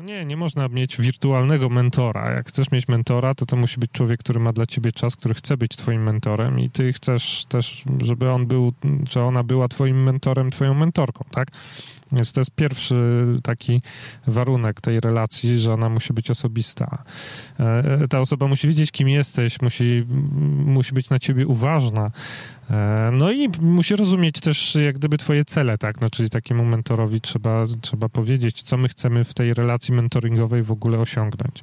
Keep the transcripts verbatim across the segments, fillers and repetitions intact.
Nie, nie można mieć wirtualnego mentora. Jak chcesz mieć mentora, to to musi być człowiek, który ma dla ciebie czas, który chce być twoim mentorem i ty chcesz też, żeby on był, czy ona była twoim mentorem, twoją mentorką, tak? Więc to jest pierwszy taki warunek tej relacji, że ona musi być osobista. Ta osoba musi wiedzieć, kim jesteś, musi, musi być na ciebie uważna, no i musi rozumieć też jak gdyby twoje cele, tak? No, czyli takiemu mentorowi trzeba, trzeba powiedzieć, co my chcemy w tej relacji mentoringowej w ogóle osiągnąć.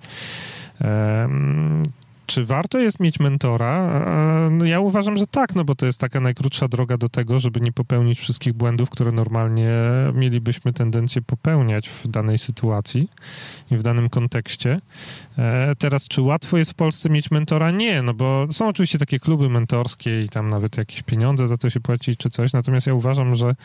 Czy warto jest mieć mentora? No ja uważam, że tak, no bo to jest taka najkrótsza droga do tego, żeby nie popełnić wszystkich błędów, które normalnie mielibyśmy tendencję popełniać w danej sytuacji i w danym kontekście. Teraz, czy łatwo jest w Polsce mieć mentora? Nie, no bo są oczywiście takie kluby mentorskie i tam nawet jakieś pieniądze za to się płaci czy coś, natomiast ja uważam, że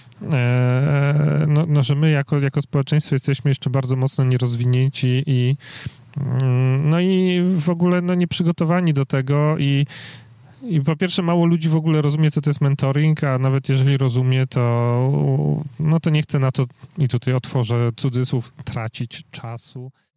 no, no że my jako, jako społeczeństwo jesteśmy jeszcze bardzo mocno nierozwinięci i no i w ogóle no, nieprzygotowani do tego i, i po pierwsze mało ludzi w ogóle rozumie, co to jest mentoring, a nawet jeżeli rozumie, to no to nie chce na to, i tutaj otworzę cudzysłów, tracić czasu.